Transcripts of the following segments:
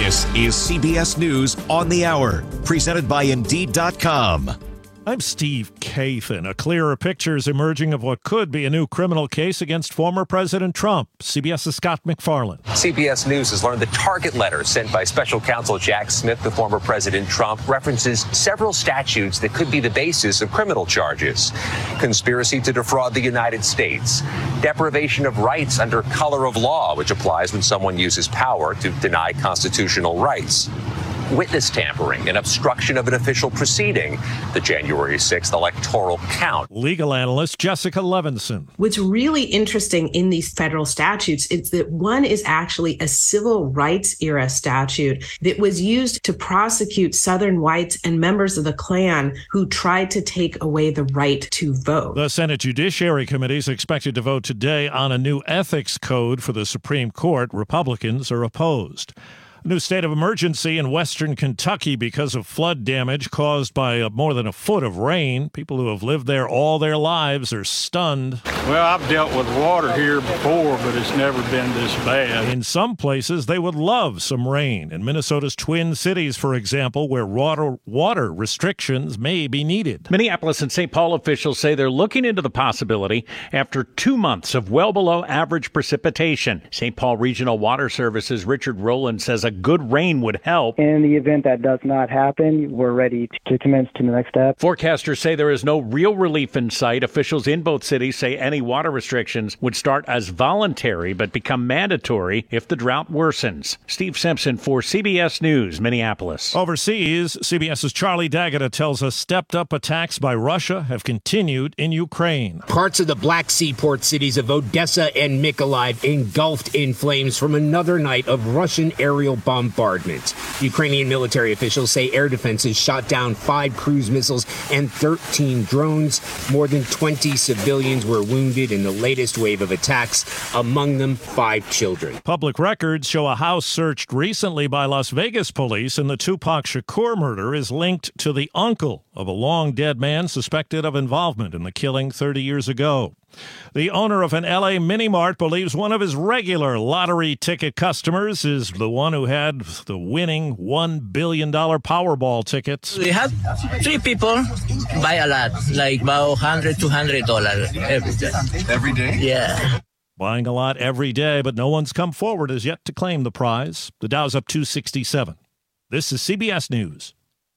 This is CBS News on the Hour, presented by Indeed.com. I'm Steve Kathan. A clearer picture is emerging of what could be a new criminal case against former President Trump. CBS's Scott McFarland. CBS News has learned the target letter sent by special counsel Jack Smith to former President Trump references several statutes that could be the basis of criminal charges. Conspiracy to defraud the United States, deprivation of rights under color of law, which applies when someone uses power to deny constitutional rights, witness tampering and obstruction of an official proceeding, the January 6th electoral count. Legal analyst Jessica Levinson. What's really interesting in these federal statutes is that one is actually a civil rights era statute that was used to prosecute Southern whites and members of the Klan who tried to take away the right to vote. The Senate Judiciary Committee is expected to vote today on a new ethics code for the Supreme Court. Republicans are opposed. A new state of emergency in western Kentucky because of flood damage caused by more than a foot of rain. People who have lived there all their lives are stunned. Well, I've dealt with water here before, but it's never been this bad. In some places, they would love some rain. In Minnesota's Twin Cities, for example, where water restrictions may be needed. Minneapolis and St. Paul officials say they're looking into the possibility after 2 months of well below average precipitation. St. Paul Regional Water Services' Richard Rowland says a good rain would help. In the event that does not happen, we're ready to commence to the next step. Forecasters say there is no real relief in sight. Officials in both cities say any water restrictions would start as voluntary but become mandatory if the drought worsens. Steve Simpson for CBS News, Minneapolis. Overseas, CBS's Charlie D'Agata tells us stepped-up attacks by Russia have continued in Ukraine. Parts of the Black Sea port cities of Odessa and Mykolaiv engulfed in flames from another night of Russian aerial bombardment. Ukrainian military officials say air defenses shot down 5 cruise missiles and 13 drones. More than 20 civilians were wounded in the latest wave of attacks, among them 5 children. Public records show a house searched recently by Las Vegas police in the Tupac Shakur murder is linked to the uncle of a long-dead man suspected of involvement in the killing 30 years ago. The owner of an L.A. mini-mart believes one of his regular lottery ticket customers is the one who had the winning $1 billion Powerball tickets. We have 3 people buy a lot, like about $100, $200 every day. Every day? Yeah. Buying a lot every day, but no one's come forward as yet to claim the prize. The Dow's up 267. This is CBS News.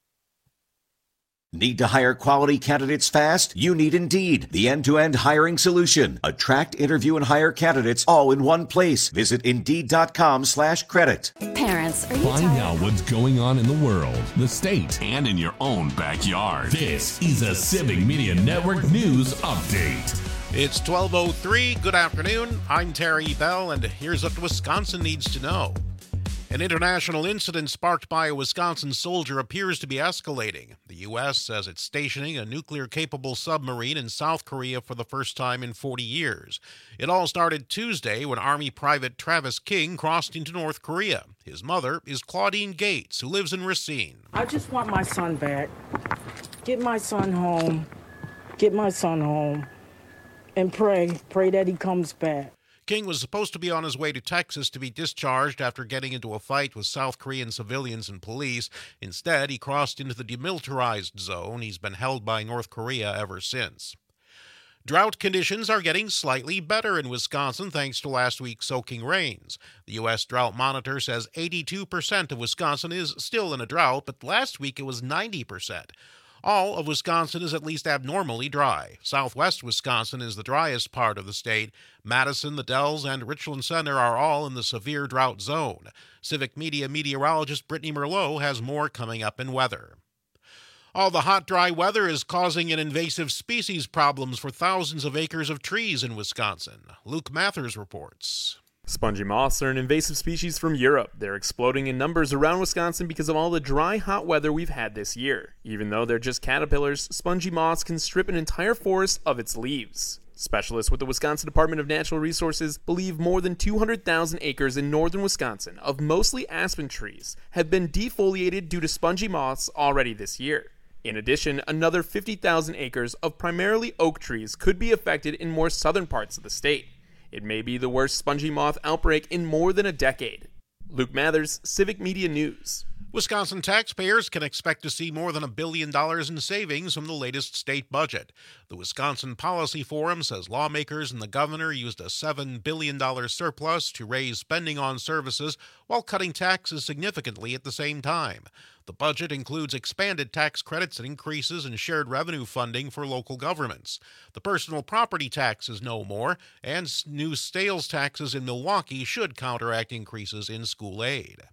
Need to hire quality candidates fast? You need Indeed, the end-to-end hiring solution. Attract, interview, and hire candidates all in one place. Visit Indeed.com/credit. Parents, are you Find tired? out what's going on in the world, the state, and in your own backyard. This is a Civic Media Network News Update. It's 12:03. Good afternoon. I'm Terry Bell, and here's what Wisconsin needs to know. An international incident sparked by a Wisconsin soldier appears to be escalating. The U.S. says it's stationing a nuclear-capable submarine in South Korea for the first time in 40 years. It all started Tuesday when Army Private Travis King crossed into North Korea. His mother is Claudine Gates, who lives in Racine. I just want my son back. Get my son home. Get my son home. And pray that he comes back. King was supposed to be on his way to Texas to be discharged after getting into a fight with South Korean civilians and police. Instead, he crossed into the demilitarized zone. He's been held by North Korea ever since. Drought conditions are getting slightly better in Wisconsin thanks to last week's soaking rains. The U.S. Drought Monitor says 82% of Wisconsin is still in a drought, but last week it was 90%. All of Wisconsin is at least abnormally dry. Southwest Wisconsin is the driest part of the state. Madison, the Dells, and Richland Center are all in the severe drought zone. Civic Media meteorologist Brittany Merlot has more coming up in weather. All the hot, dry weather is causing an invasive species problems for thousands of acres of trees in Wisconsin. Luke Mathers reports. Spongy moths are an invasive species from Europe. They're exploding in numbers around Wisconsin because of all the dry, hot weather we've had this year. Even though they're just caterpillars, spongy moths can strip an entire forest of its leaves. Specialists with the Wisconsin Department of Natural Resources believe more than 200,000 acres in northern Wisconsin of mostly aspen trees have been defoliated due to spongy moths already this year. In addition, another 50,000 acres of primarily oak trees could be affected in more southern parts of the state. It may be the worst spongy moth outbreak in more than a decade. Luke Mathers, Civic Media News. Wisconsin taxpayers can expect to see more than $1 billion in savings from the latest state budget. The Wisconsin Policy Forum says lawmakers and the governor used a $7 billion surplus to raise spending on services while cutting taxes significantly at the same time. The budget includes expanded tax credits and increases in shared revenue funding for local governments. The personal property tax is no more, and new sales taxes in Milwaukee should counteract increases in school aid.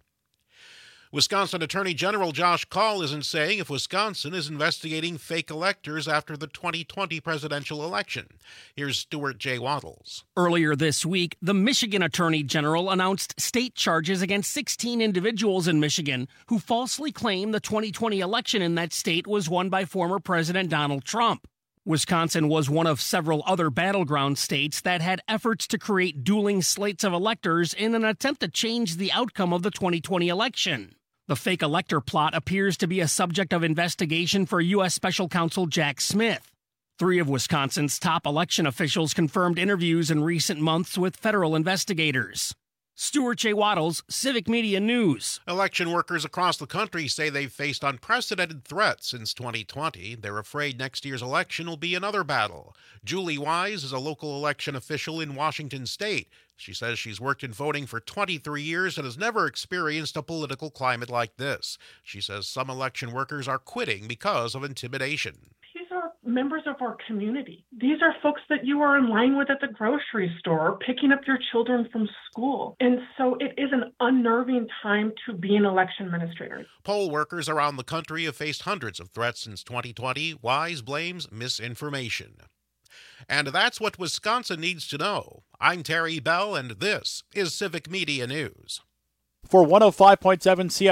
Wisconsin Attorney General Josh Kaul isn't saying if Wisconsin is investigating fake electors after the 2020 presidential election. Here's Stuart J. Wattles. Earlier this week, the Michigan Attorney General announced state charges against 16 individuals in Michigan who falsely claimed the 2020 election in that state was won by former President Donald Trump. Wisconsin was one of several other battleground states that had efforts to create dueling slates of electors in an attempt to change the outcome of the 2020 election. The fake elector plot appears to be a subject of investigation for U.S. Special Counsel Jack Smith. 3 of Wisconsin's top election officials confirmed interviews in recent months with federal investigators. Stuart J. Wattles, Civic Media News. Election workers across the country say they've faced unprecedented threats since 2020. They're afraid next year's election will be another battle. Julie Wise is a local election official in Washington State. She says she's worked in voting for 23 years and has never experienced a political climate like this. She says some election workers are quitting because of intimidation. These are members of our community. These are folks that you are in line with at the grocery store, picking up your children from school. And so it is an unnerving time to be an election administrator. Poll workers around the country have faced hundreds of threats since 2020. Wise blames misinformation. And that's what Wisconsin needs to know. I'm Terry Bell, and this is Civic Media News. For 105.7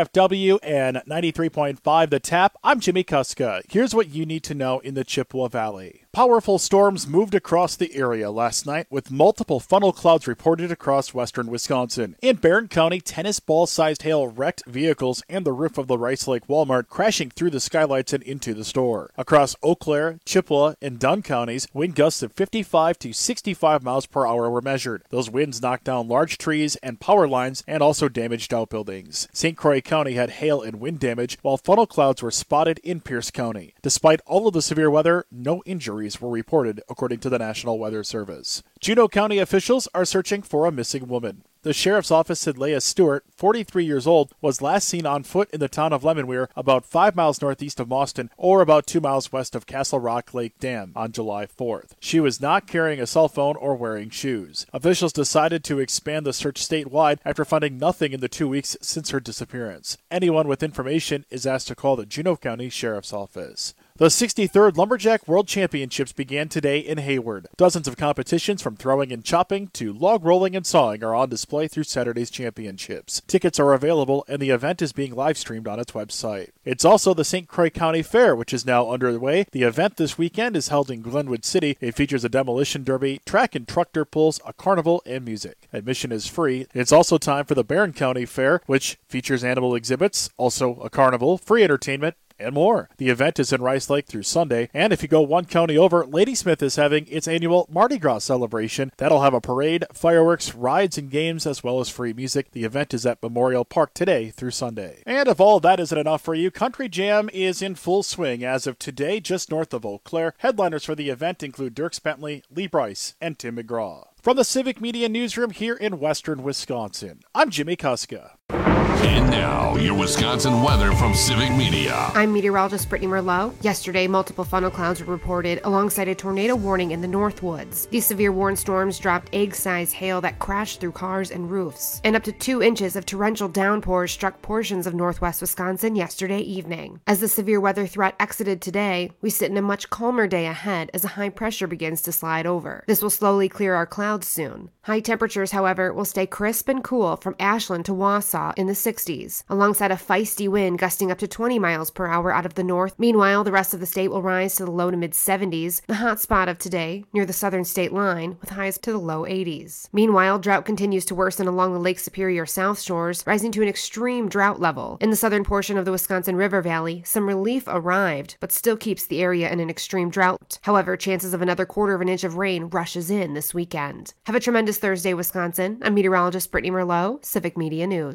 CFW and 93.5 The Tap, I'm Jimmy Kuska. Here's what you need to know in the Chippewa Valley. Powerful storms moved across the area last night with multiple funnel clouds reported across western Wisconsin. In Barron County, tennis ball-sized hail wrecked vehicles and the roof of the Rice Lake Walmart, crashing through the skylights and into the store. Across Eau Claire, Chippewa, and Dunn counties, wind gusts of 55 to 65 miles per hour were measured. Those winds knocked down large trees and power lines and also damaged outbuildings. St. Croix County had hail and wind damage, while funnel clouds were spotted in Pierce County. Despite all of the severe weather, no injuries were reported, according to the National Weather Service. Juneau County officials are searching for a missing woman. The sheriff's office said Leah Stewart, 43 years old, was last seen on foot in the town of Lemonweir, about 5 miles northeast of Mauston, or about 2 miles west of Castle Rock Lake Dam, on July 4th. She was not carrying a cell phone or wearing shoes. Officials decided to expand the search statewide after finding nothing in the 2 weeks since her disappearance. Anyone with information is asked to call the Juneau County Sheriff's Office. The 63rd Lumberjack World Championships began today in Hayward. Dozens of competitions from throwing and chopping to log rolling and sawing are on display through Saturday's championships. Tickets are available and the event is being live streamed on its website. It's also the St. Croix County Fair, which is now underway. The event this weekend is held in Glenwood City. It features a demolition derby, track and tractor pulls, a carnival, and music. Admission is free. It's also time for the Barron County Fair, which features animal exhibits, also a carnival, free entertainment, and more. The event is in Rice Lake through Sunday, and if you go one county over, Ladysmith is having its annual Mardi Gras celebration. That'll have a parade, fireworks, rides, and games, as well as free music. The event is at Memorial Park today through Sunday. And if all that isn't enough for you, Country Jam is in full swing as of today, just north of Eau Claire. Headliners for the event include Dierks Bentley, Lee Brice, and Tim McGraw. From the Civic Media Newsroom here in western Wisconsin, I'm Jimmy Kuska. And now, your Wisconsin weather from Civic Media. I'm meteorologist Brittany Merlot. Yesterday, multiple funnel clouds were reported alongside a tornado warning in the Northwoods. These severe warned storms dropped egg-sized hail that crashed through cars and roofs. And up to 2 inches of torrential downpours struck portions of northwest Wisconsin yesterday evening. As the severe weather threat exited today, we sit in a much calmer day ahead as a high pressure begins to slide over. This will slowly clear our clouds soon. High temperatures, however, will stay crisp and cool from Ashland to Wausau in the 60s, alongside a feisty wind gusting up to 20 miles per hour out of the north. Meanwhile, the rest of the state will rise to the low to mid-70s, the hot spot of today near the southern state line, with highs to the low 80s. Meanwhile, drought continues to worsen along the Lake Superior South shores, rising to an extreme drought level. In the southern portion of the Wisconsin River Valley, some relief arrived, but still keeps the area in an extreme drought. However, chances of another 1/4 inch of rain rushes in this weekend. Have a tremendous Thursday, Wisconsin. I'm meteorologist Brittany Merlot, Civic Media News.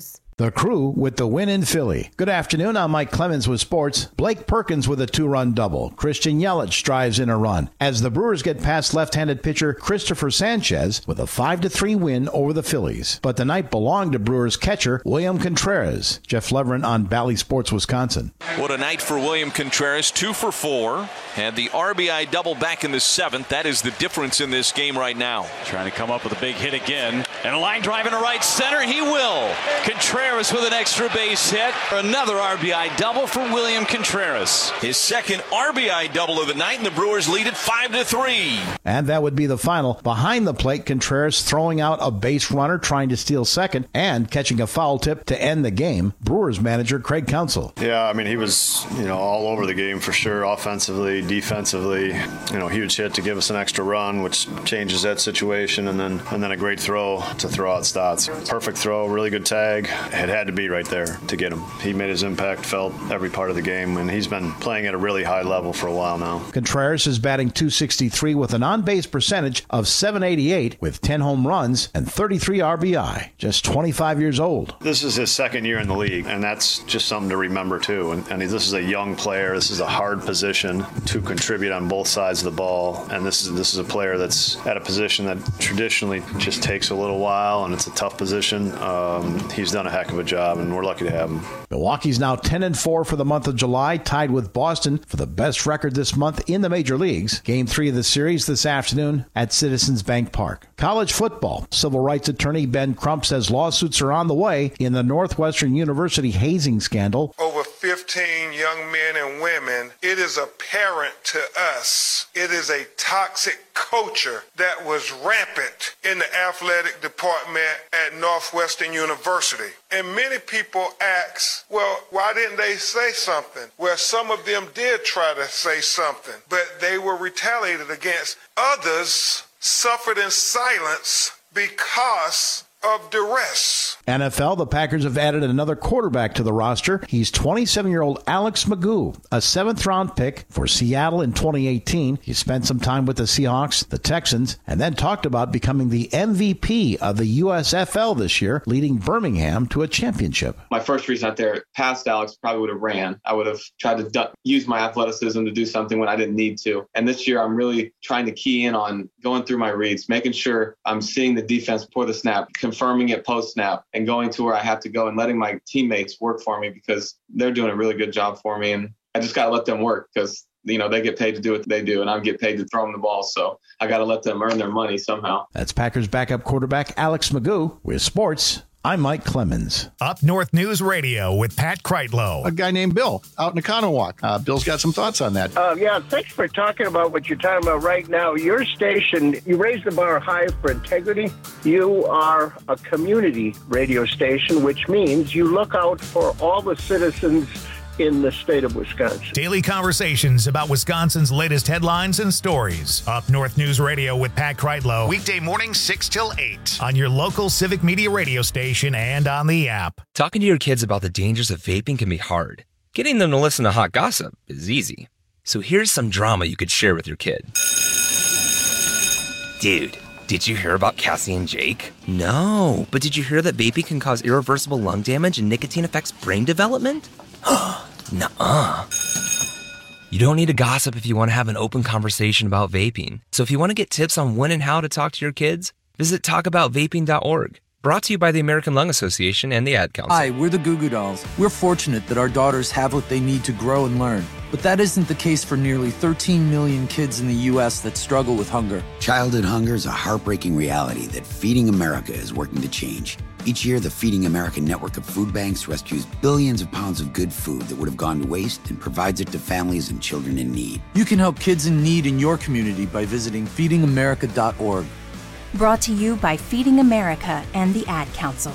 The Crew with the win in Philly. Good afternoon. I'm Mike Clemens with sports. Blake Perkins with a 2-run double. Christian Yelich drives in a run as the Brewers get past left-handed pitcher Christopher Sanchez with a 5-3 win over the Phillies. But the night belonged to Brewers catcher William Contreras. Jeff Leverin on Bally Sports, Wisconsin. What a night for William Contreras. 2 for 4. Had the RBI double back in the 7th. That is the difference in this game right now. Trying to come up with a big hit again. And a line drive into right center. He will. Contreras with an extra base hit. Another RBI double for William Contreras. His second RBI double of the night, and the Brewers lead it 5-3. And that would be the final. Behind the plate, Contreras throwing out a base runner, trying to steal second, and catching a foul tip to end the game. Brewers manager Craig Counsell. Yeah, I mean, he was, all over the game for sure, offensively, defensively. Huge hit to give us an extra run, which changes that situation, and then a great throw to throw out Stotts. Perfect throw, really good tag. It had to be right there to get him. He made his impact felt every part of the game, and he's been playing at a really high level for a while now. Contreras is batting .263 with an on-base percentage of .788 with 10 home runs and 33 RBI. Just 25 years old. This is his second year in the league, and that's just something to remember too. And this is a young player. This is a hard position to contribute on both sides of the ball, and this is a player that's at a position that traditionally just takes a little while, and it's a tough position. He's done a heck of a job, and we're lucky to have him. Milwaukee's now 10-4 for the month of July, tied with Boston for the best record this month in the major leagues. Game 3 of the series this afternoon at Citizens Bank Park. College football. Civil rights attorney Ben Crump says lawsuits are on the way in the Northwestern University hazing scandal. Over 15 young men and women, it is apparent to us it is a toxic culture that was rampant in the athletic department at Northwestern University. And many people ask, well, why didn't they say something? Well, some of them did try to say something, but they were retaliated against. Others suffered in silence because of duress. NFL, the Packers have added another quarterback to the roster. He's 27-year-old Alex Magoo, a 7th-round pick for Seattle in 2018. He spent some time with the Seahawks, the Texans, and then talked about becoming the MVP of the USFL this year, leading Birmingham to a championship. My first reason out there, past Alex, probably would have ran. I would have tried to use my athleticism to do something when I didn't need to. And this year, I'm really trying to key in on going through my reads, making sure I'm seeing the defense before the snap, confirming it post-snap, and going to where I have to go and letting my teammates work for me because they're doing a really good job for me. And I just got to let them work because, they get paid to do what they do, and I get paid to throw them the ball. So I got to let them earn their money somehow. That's Packers backup quarterback Alex Magoo with sports. I'm Mike Clemens. Up North News Radio with Pat Kreitlow. A guy named Bill out in Economowoc. Bill's got some thoughts on that. Yeah, thanks for talking about what you're talking about right now. Your station, you raise the bar high for integrity. You are a community radio station, which means you look out for all the citizens in the state of Wisconsin. Daily conversations about Wisconsin's latest headlines and stories. Up North News Radio with Pat Kreitlow. Weekday mornings 6 till 8 on your local Civic Media radio station and on the app. Talking to your kids about the dangers of vaping can be hard. Getting them to listen to hot gossip is easy. So here's some drama you could share with your kid. Dude, did you hear about Cassie and Jake? No, but did you hear that vaping can cause irreversible lung damage and nicotine affects brain development? Nuh-uh. You don't need to gossip if you want to have an open conversation about vaping. So if you want to get tips on when and how to talk to your kids, visit talkaboutvaping.org. Brought to you by the American Lung Association and the Ad Council. Hi, we're the Goo Goo Dolls. We're fortunate that our daughters have what they need to grow and learn. But that isn't the case for nearly 13 million kids in the U.S. that struggle with hunger. Childhood hunger is a heartbreaking reality that Feeding America is working to change. Each year, the Feeding America network of food banks rescues billions of pounds of good food that would have gone to waste and provides it to families and children in need. You can help kids in need in your community by visiting feedingamerica.org. Brought to you by Feeding America and the Ad Council.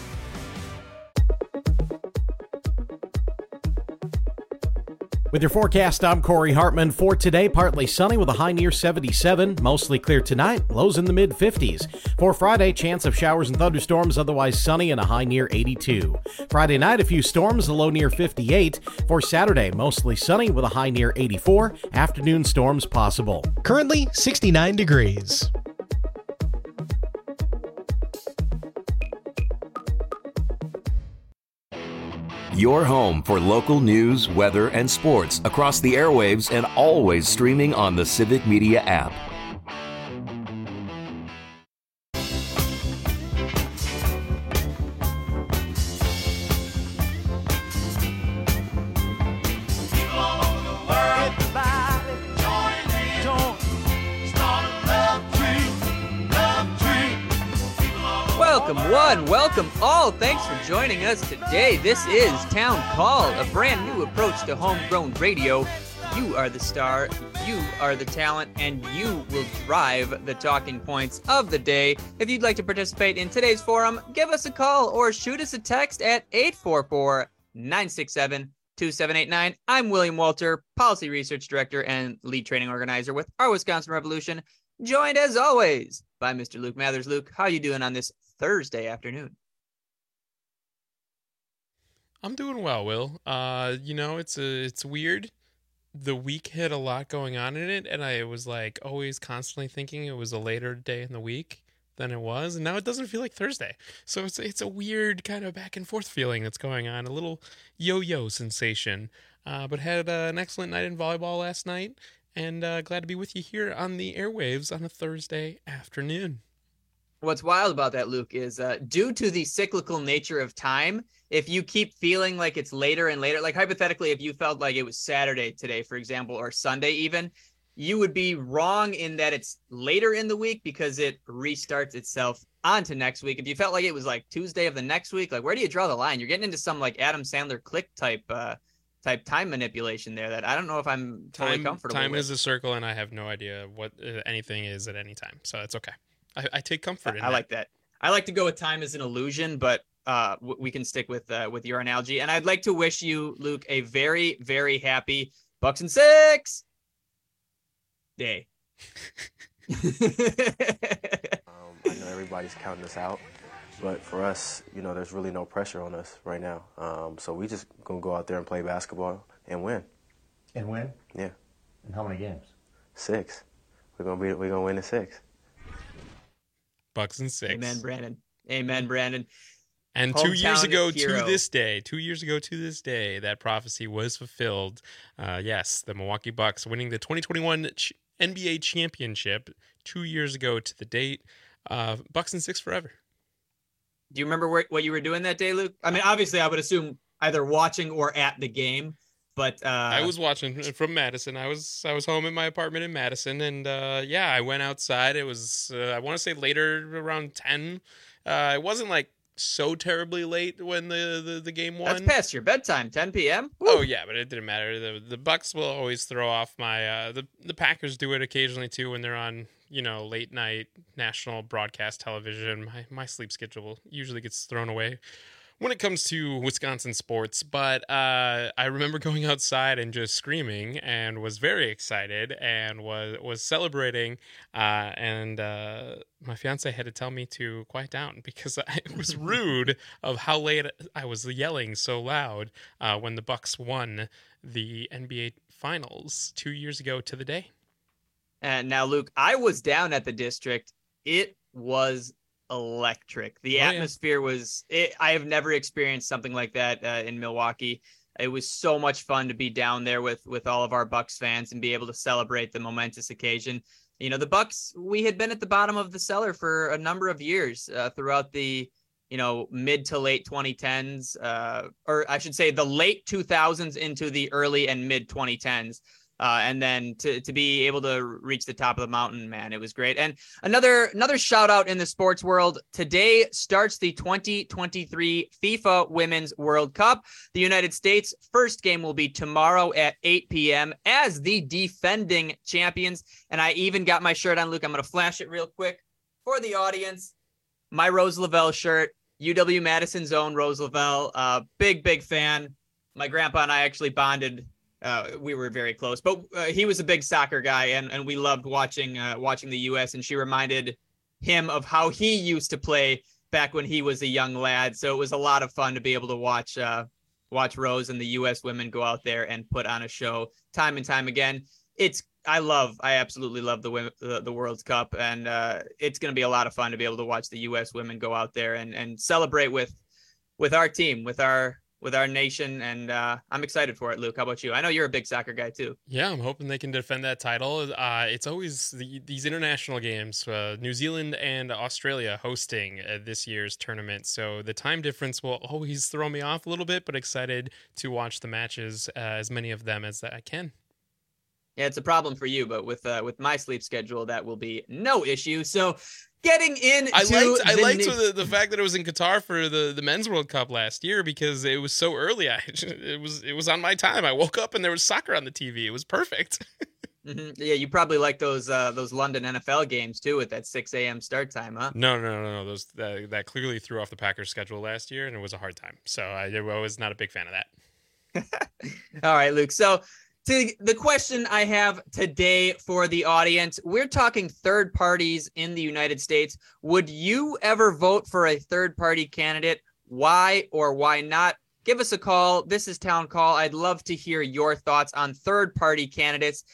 With your forecast, I'm Corey Hartman. For today, partly sunny with a high near 77. Mostly clear tonight, lows in the mid-50s. For Friday, chance of showers and thunderstorms, otherwise sunny and a high near 82. Friday night, a few storms, a low near 58. For Saturday, mostly sunny with a high near 84. Afternoon storms possible. Currently, 69 degrees. Your home for local news, weather, and sports across the airwaves and always streaming on the Civic Media app. Welcome one, welcome all. Thanks for joining us today. This is Town Call, a brand new approach to homegrown radio. You are the star, you are the talent, and you will drive the talking points of the day. If you'd like to participate in today's forum, give us a call or shoot us a text at 844-967-2789. I'm William Walter, Policy Research Director and Lead Training Organizer with our Wisconsin Revolution, joined as always by Mr. Luke Mathers. Luke, how are you doing on this Thursday afternoon? I'm doing well, Will. It's weird. The week had a lot going on in it, and I was like always constantly thinking it was a later day in the week than it was, and now it doesn't feel like Thursday. So it's a weird kind of back and forth feeling that's going on, a little yo-yo sensation. But had an excellent night in volleyball last night, and glad to be with you here on the airwaves on a Thursday afternoon. What's wild about that, Luke, is due to the cyclical nature of time, if you keep feeling like it's later and later, like hypothetically, if you felt like it was Saturday today, for example, or Sunday even, you would be wrong in that it's later in the week because it restarts itself onto next week. If you felt like it was like Tuesday of the next week, like where do you draw the line? You're getting into some like Adam Sandler click type time manipulation there that I don't know if I'm totally comfortable with. Time is a circle, and I have no idea what anything is at any time, so it's okay. I take comfort in that. I like that. I like to go with time as an illusion, but we can stick with your analogy. And I'd like to wish you, Luke, a very, very happy Bucks and 6 day. I know everybody's counting us out, but for us, there's really no pressure on us right now. So we just gonna go out there and play basketball and win. And win? Yeah. And how many games? 6. We're gonna win in 6. Bucks and 6. Amen, Brandon. Amen, Brandon. And 2 years ago to this day, that prophecy was fulfilled. Yes, the Milwaukee Bucks winning the 2021 NBA championship 2 years ago to the date. Bucks and 6 forever. Do you remember what you were doing that day, Luke? I mean, obviously, I would assume either watching or at the game. But I was watching from Madison. I was home in my apartment in Madison, and I went outside. It was I want to say later, around 10. It wasn't like so terribly late when the game won. That's past your bedtime, 10 p.m. Woo. Oh yeah, but it didn't matter. The Bucks will always throw off my the Packers do it occasionally too when they're on late night national broadcast television. My sleep schedule usually gets thrown away when it comes to Wisconsin sports, but I remember going outside and just screaming and was very excited and was celebrating, and my fiance had to tell me to quiet down because it was rude of how late I was yelling so loud when the Bucks won the NBA Finals 2 years ago to the day. And now, Luke, I was down at the district. It was electric. The atmosphere was I have never experienced something like that in Milwaukee. It was so much fun to be down there with all of our Bucks fans and be able to celebrate the momentous occasion. The Bucks, we had been at the bottom of the cellar for a number of years throughout the mid to late 2010s, or I should say the late 2000s into the early and mid 2010s. And then to be able to reach the top of the mountain, man, it was great. And another shout out in the sports world. Today starts the 2023 FIFA Women's World Cup. The United States' first game will be tomorrow at 8 p.m. as the defending champions. And I even got my shirt on, Luke. I'm going to flash it real quick for the audience. My Rose Lavelle shirt, UW-Madison's own Rose Lavelle. Big fan. My grandpa and I actually bonded. We were very close, but he was a big soccer guy, and we loved watching the U.S. And she reminded him of how he used to play back when he was a young lad. So it was a lot of fun to be able to watch Rose and the U.S. women go out there and put on a show time and time again. I absolutely love the World Cup, and it's going to be a lot of fun to be able to watch the U.S. women go out there and celebrate with our team, with our with our nation, and I'm excited for it. Luke, how about you? I know you're a big soccer guy too. Yeah, I'm hoping they can defend that title. It's always these international games, New Zealand and Australia hosting this year's tournament, so the time difference will always throw me off a little bit, but excited to watch the matches, as many of them as I can. Yeah, it's a problem for you, but with my sleep schedule, that will be no issue. So getting into I liked the fact that it was in Qatar for the Men's World Cup last year, because it was so early. It was on my time. I woke up and there was soccer on the TV. It was perfect. Mm-hmm. Yeah, you probably like those London NFL games too, with that 6 a.m. start time, huh? No. Those that clearly threw off the Packers' schedule last year, and it was a hard time. So I was not a big fan of that. All right, Luke. So to the question I have today for the audience, we're talking third parties in the United States. Would you ever vote for a third party candidate? Why or why not? Give us a call. This is Town Call. I'd love to hear your thoughts on third party candidates.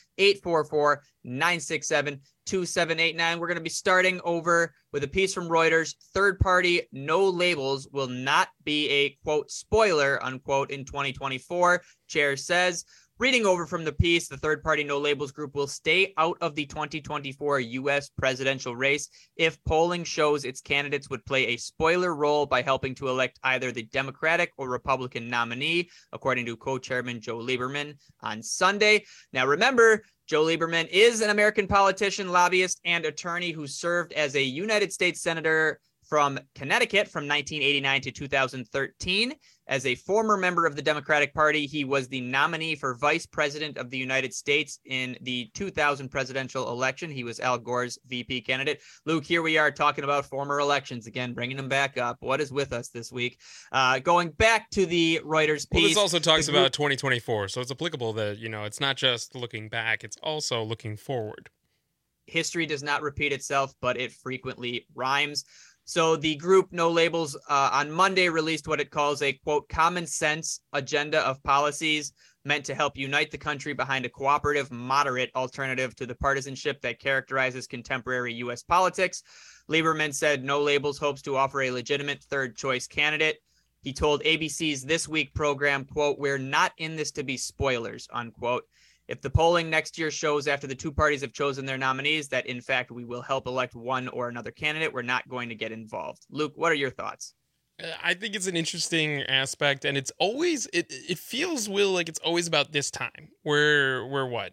844-967-2789. We're going to be starting over with a piece from Reuters. Third party no labels will not be a, quote, spoiler, unquote, in 2024. Chair says. Reading over from the piece, the third-party no labels group will stay out of the 2024 U.S. presidential race if polling shows its candidates would play a spoiler role by helping to elect either the Democratic or Republican nominee, according to co-chairman Joe Lieberman on Sunday. Now, remember, Joe Lieberman is an American politician, lobbyist, and attorney who served as a United States Senator from Connecticut from 1989 to 2013. As a former member of the Democratic Party, he was the nominee for Vice President of the United States in the 2000 presidential election. He was Al Gore's VP candidate. Luke, here we are talking about former elections again, bringing them back up. What is with us this week? Going back to the Reuters piece. Well, this also talks about 2024, so it's applicable that, it's not just looking back, it's also looking forward. History does not repeat itself, but it frequently rhymes. So the group No Labels on Monday released what it calls a, quote, common sense agenda of policies meant to help unite the country behind a cooperative, moderate alternative to the partisanship that characterizes contemporary U.S. politics. Lieberman said No Labels hopes to offer a legitimate third choice candidate. He told ABC's This Week program, quote, we're not in this to be spoilers, unquote. If the polling next year shows after the two parties have chosen their nominees that, in fact, we will help elect one or another candidate, we're not going to get involved. Luke, what are your thoughts? I think it's an interesting aspect, and it's always, it feels, Will, like it's always about this time. We're what,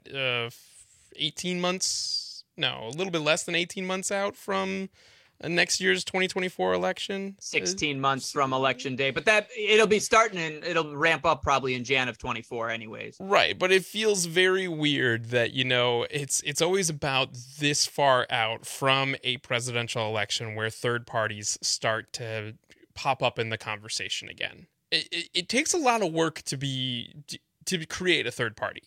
18 months? No, a little bit less than 18 months out from next year's 2024 election. 16 months from election day, but that it'll be starting and it'll ramp up probably in Jan of 24 anyways. Right, but it feels very weird that, it's always about this far out from a presidential election where third parties start to pop up in the conversation again. It takes a lot of work to create a third party.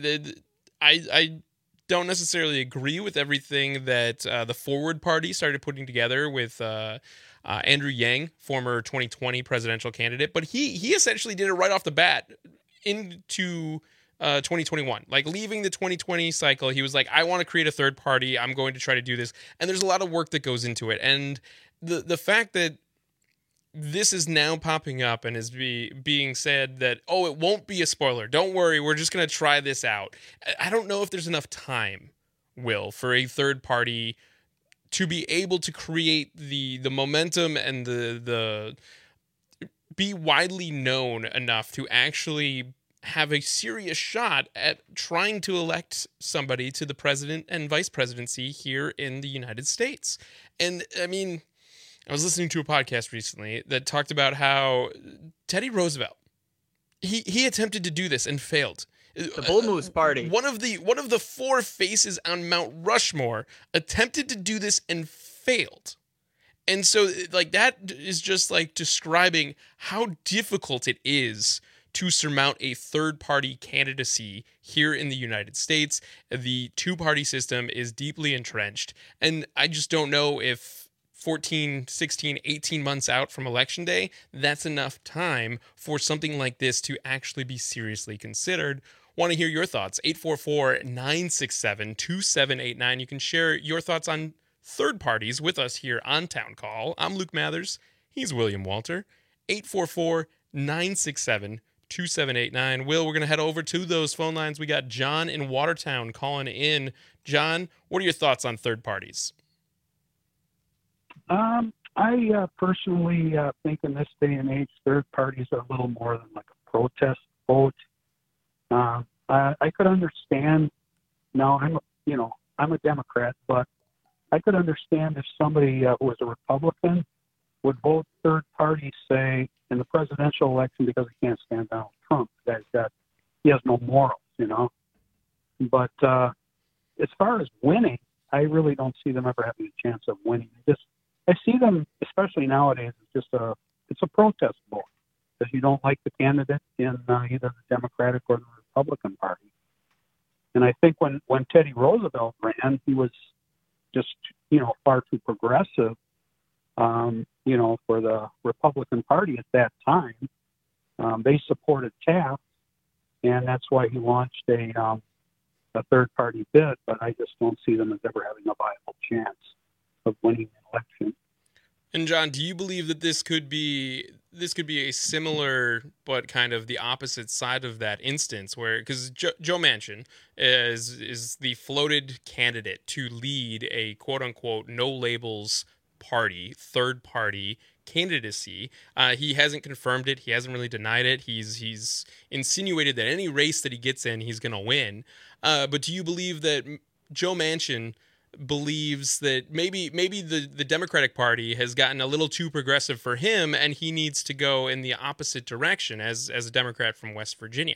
I don't necessarily agree with everything that the Forward Party started putting together with Andrew Yang, former 2020 presidential candidate, but he essentially did it right off the bat into 2021. Like leaving the 2020 cycle, he was like, I want to create a third party. I'm going to try to do this. And there's a lot of work that goes into it. And the fact that this is now popping up and is being said that, oh, it won't be a spoiler. Don't worry, we're just going to try this out. I don't know if there's enough time, Will, for a third party to be able to create the momentum and the be widely known enough to actually have a serious shot at trying to elect somebody to the president and vice presidency here in the United States. And I mean, I was listening to a podcast recently that talked about how Teddy Roosevelt, he attempted to do this and failed. The Bull Moose Party. One of the four faces on Mount Rushmore attempted to do this and failed. And so like that is just like describing how difficult it is to surmount a third-party candidacy here in the United States. The two-party system is deeply entrenched, and I just don't know if 14, 16, 18 months out from Election Day, that's enough time for something like this to actually be seriously considered. Want to hear your thoughts? 844-967-2789. You can share your thoughts on third parties with us here on Town Call. I'm Luke Mathers. He's William Walter. 844 967-2789. Will, we're going to head over to those phone lines. We got John in Watertown calling in. John, what are your thoughts on third parties? I personally think in this day and age, third parties are a little more than like a protest vote. I could understand. Now I'm a Democrat, but I could understand if somebody who was a Republican would vote third party, say, in the presidential election because he can't stand Donald Trump. He has no morals, But as far as winning, I really don't see them ever having a chance of winning. I see them, especially nowadays, it's a protest vote because you don't like the candidate in either the Democratic or the Republican Party. And I think when Teddy Roosevelt ran, he was just, far too progressive, for the Republican Party at that time. They supported Taft, and that's why he launched a third-party bid, but I just don't see them as ever having a viable chance of winning an election. And John, do you believe that this could be a similar but kind of the opposite side of that instance, where because Joe Manchin is the floated candidate to lead a quote unquote no labels party, third party candidacy. He hasn't confirmed it. He hasn't really denied it. He's insinuated that any race that he gets in, he's going to win. But do you believe that Joe Manchin believes that maybe the Democratic Party has gotten a little too progressive for him and he needs to go in the opposite direction as a Democrat from West Virginia?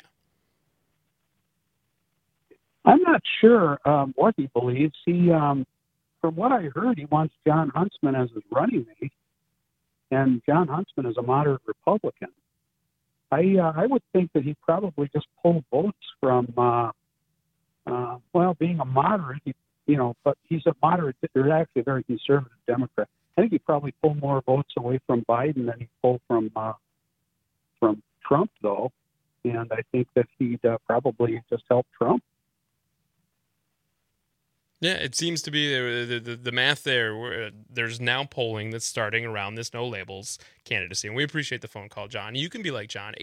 I'm not sure what he believes. He, from what I heard, he wants John Huntsman as his running mate, and John Huntsman is a moderate Republican. I would think that he probably just pulled votes from, being a moderate, but he's a moderate, or actually a very conservative Democrat. I think he probably pulled more votes away from Biden than he pulled from Trump, though. And I think that he'd probably just help Trump. Yeah, it seems to be the math there. There's now polling that's starting around this no labels candidacy. And we appreciate the phone call, John. You can be like John,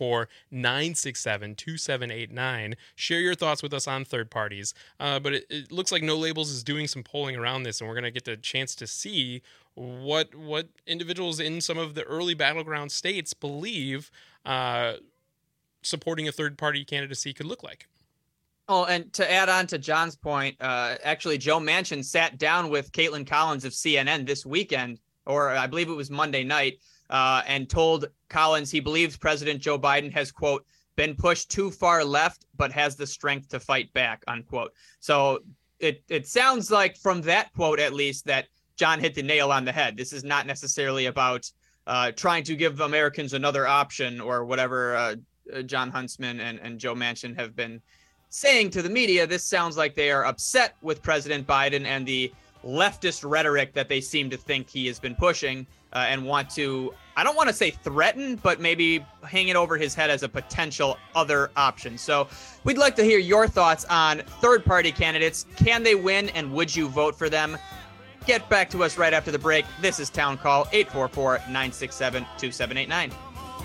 844-967-2789. Share your thoughts with us on third parties. But it looks like no labels is doing some polling around this, and we're going to get a chance to see what individuals in some of the early battleground states believe supporting a third party candidacy could look like. Oh, and to add on to John's point, actually, Joe Manchin sat down with Caitlin Collins of CNN this weekend, or I believe it was Monday night, and told Collins he believes President Joe Biden has, quote, been pushed too far left, but has the strength to fight back, unquote. So it sounds like from that quote, at least, that John hit the nail on the head. This is not necessarily about trying to give Americans another option or whatever John Huntsman and Joe Manchin have been saying to the media. This sounds like they are upset with President Biden and the leftist rhetoric that they seem to think he has been pushing and want to, I don't want to say threaten, but maybe hang it over his head as a potential other option. So we'd like to hear your thoughts on third-party candidates. Can they win, and would you vote for them? Get back to us right after the break. This is Town Call, 844-967-2789.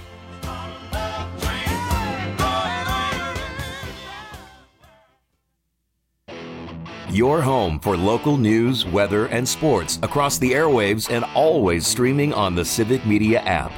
Your home for local news, weather, and sports across the airwaves and always streaming on the Civic Media app.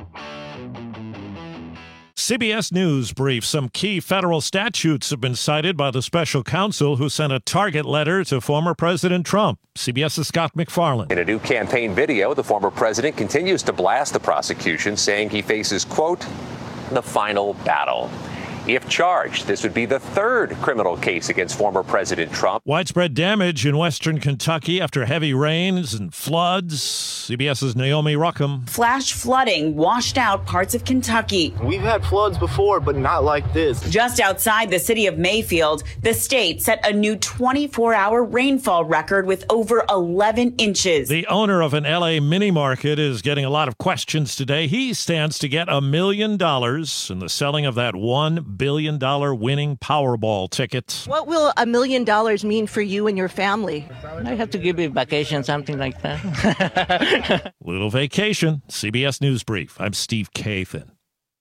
CBS News brief. Some key federal statutes have been cited by the special counsel who sent a target letter to former President Trump. CBS's Scott McFarland. In a new campaign video, the former president continues to blast the prosecution, saying he faces, quote, the final battle. If charged, this would be the third criminal case against former President Trump. Widespread damage in western Kentucky after heavy rains and floods. CBS's Naomi Ruckham. Flash flooding washed out parts of Kentucky. We've had floods before, but not like this. Just outside the city of Mayfield, the state set a new 24-hour rainfall record with over 11 inches. The owner of an L.A. mini market is getting a lot of questions today. He stands to get $1 million in the selling of that $1 billion winning Powerball ticket. What will $1 million mean for you and your family? I have to give you a vacation, something like that. Little vacation. CBS News Brief. I'm Steve Kathan.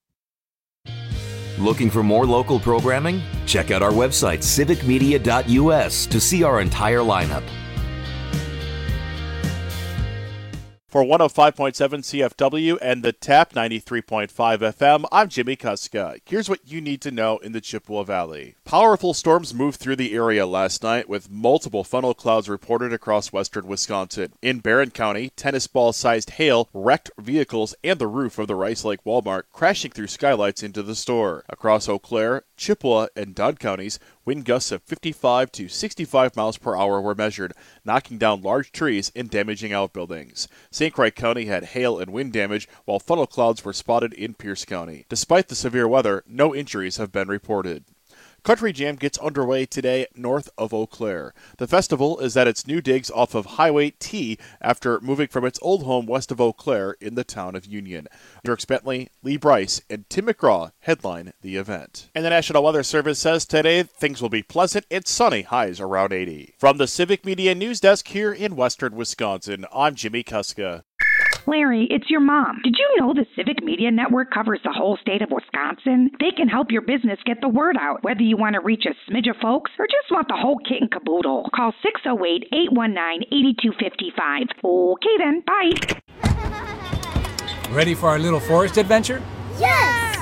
Looking for more local programming? Check out our website, civicmedia.us, to see our entire lineup. For 105.7 CFW and the TAP 93.5 FM, I'm Jimmy Kuska. Here's what you need to know in the Chippewa Valley. Powerful storms moved through the area last night with multiple funnel clouds reported across western Wisconsin. In Barron County, tennis ball-sized hail wrecked vehicles and the roof of the Rice Lake Walmart, crashing through skylights into the store. Across Eau Claire, Chippewa, and Dunn counties, wind gusts of 55 to 65 miles per hour were measured, knocking down large trees and damaging outbuildings. St. Croix County had hail and wind damage, while funnel clouds were spotted in Pierce County. Despite the severe weather, no injuries have been reported. Country Jam gets underway today north of Eau Claire. The festival is at its new digs off of Highway T after moving from its old home west of Eau Claire in the town of Union. Dierks Bentley, Lee Bryce, and Tim McGraw headline the event. And the National Weather Service says today things will be pleasant and sunny, highs around 80. From the Civic Media News Desk here in western Wisconsin, I'm Jimmy Kuska. Larry, it's your mom. Did you know the Civic Media Network covers the whole state of Wisconsin? They can help your business get the word out, whether you want to reach a smidge of folks or just want the whole kit and caboodle. Call 608-819-8255. Okay then, bye. Ready for our little forest adventure? Yes!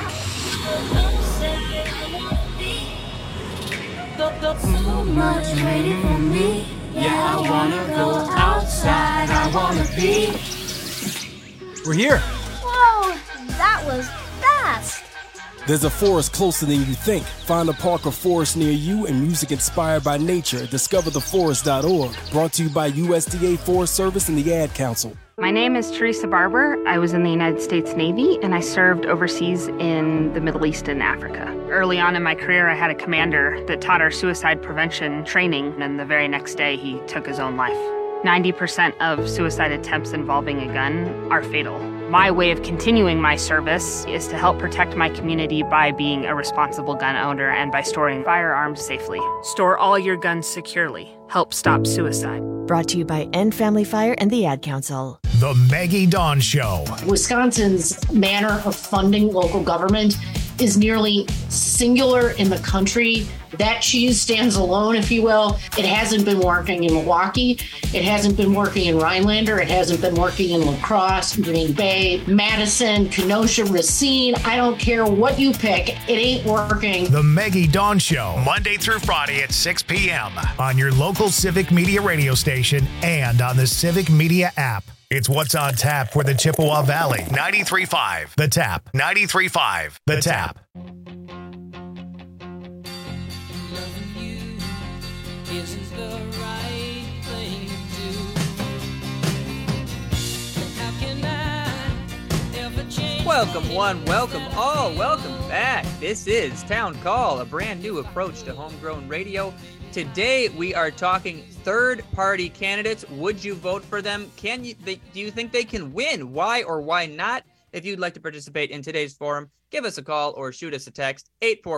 So much waiting for me. Yeah, I wanna go outside. I wanna be. We're here. Whoa, that was fast. There's a forest closer than you think. Find a park or forest near you and music inspired by nature at discovertheforest.org. Brought to you by USDA Forest Service and the Ad Council. My name is Teresa Barber. I was in the United States Navy and I served overseas in the Middle East and Africa. Early on in my career, I had a commander that taught our suicide prevention training, and the very next day he took his own life. 90% of suicide attempts involving a gun are fatal. My way of continuing my service is to help protect my community by being a responsible gun owner and by storing firearms safely. Store all your guns securely. Help stop suicide. Brought to you by End Family Fire and the Ad Council. The Maggie Dawn Show. Wisconsin's manner of funding local government is nearly singular in the country. That cheese stands alone, if you will. It hasn't been working in Milwaukee. It hasn't been working in Rhinelander. It hasn't been working in La Crosse, Green Bay, Madison, Kenosha, Racine. I don't care what you pick. It ain't working. The Maggie Dawn Show, Monday through Friday at 6 p.m. on your local Civic Media radio station and on the Civic Media app. It's what's on tap for the Chippewa Valley. 93.5 The Tap. 93.5 The Tap. Welcome one, welcome all, welcome back. This is Town Call, a brand new approach to homegrown radio. Today we are talking third-party candidates. Would you vote for them? Do you think they can win? Why or why not? If you'd like to participate in today's forum, give us a call or shoot us a text,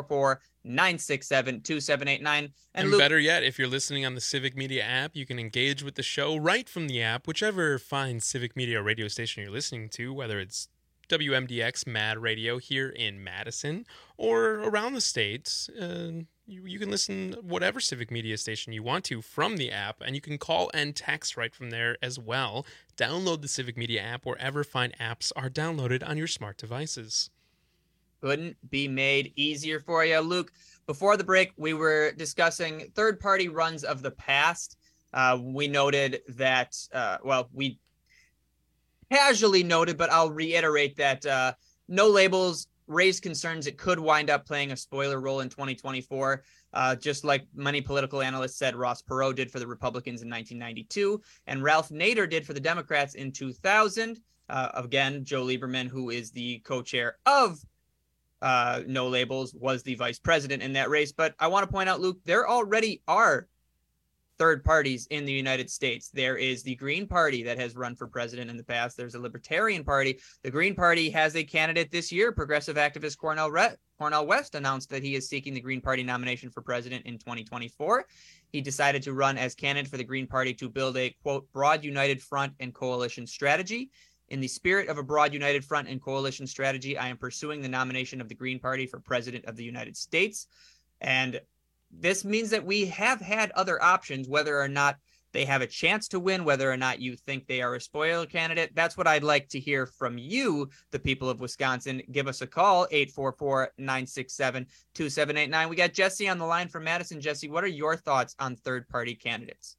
844-967-2789. And Luke, better yet, if you're listening on the Civic Media app, you can engage with the show right from the app, whichever fine Civic Media radio station you're listening to, whether it's WMDX Mad Radio here in Madison or around the states. You can listen whatever Civic Media station you want to from the app, and you can call and text right from there as well. Download the Civic Media app wherever fine apps are downloaded on your smart devices. Couldn't be made easier for you. Luke, before the break, we were discussing third-party runs of the past. We noted that, we casually noted, but I'll reiterate that No Labels raised concerns it could wind up playing a spoiler role in 2024, just like many political analysts said Ross Perot did for the Republicans in 1992, and Ralph Nader did for the Democrats in 2000. Again, Joe Lieberman, who is the co-chair of No Labels, was the vice president in that race. But I want to point out, Luke, there already are third parties in the United States. There is the Green Party that has run for president in the past. There's a Libertarian Party. The Green Party has a candidate this year. Progressive activist Cornel West announced that he is seeking the Green Party nomination for president in 2024. He decided to run as candidate for the Green Party to build a, quote, broad united front and coalition strategy. In the spirit of a broad united front and coalition strategy, I am pursuing the nomination of the Green Party for President of the United States. And this means that we have had other options, whether or not they have a chance to win, whether or not you think they are a spoiler candidate. That's what I'd like to hear from you, the people of Wisconsin. Give us a call, 844-967-2789. We got Jesse on the line from Madison. Jesse, what are your thoughts on third-party candidates?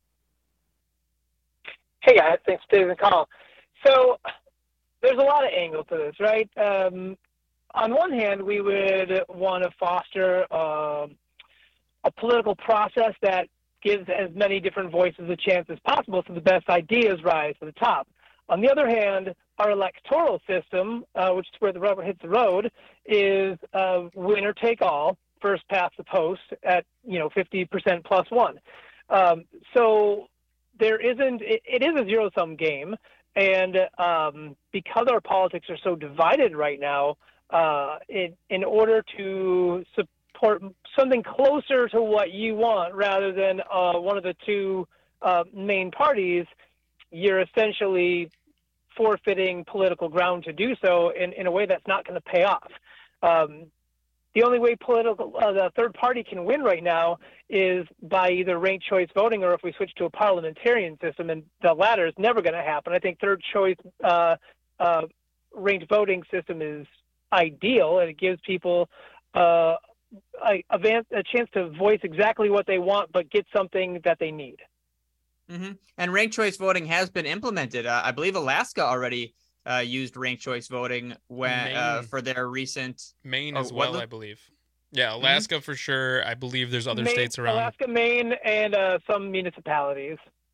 Hey, guys. Thanks for taking the call. So there's a lot of angles to this, right? On one hand, we would want to foster a political process that gives as many different voices a chance as possible so the best ideas rise to the top. On the other hand, our electoral system, which is where the rubber hits the road, is winner take all, first past the post at 50% plus one. So it is a zero-sum game, and because our politics are so divided right now, in order to support something closer to what you want rather than one of the two main parties, you're essentially forfeiting political ground to do so in a way that's not going to pay off. The only way the third party can win right now is by either ranked choice voting or if we switch to a parliamentarian system, and the latter is never going to happen. I think third choice ranked voting system is ideal, and it gives people a chance to voice exactly what they want, but get something that they need. Mm-hmm. And ranked choice voting has been implemented. I believe Alaska already used ranked choice voting for their recent Maine as well, I believe. Yeah, Alaska for sure. I believe there's other states around. Alaska, Maine, and some municipalities.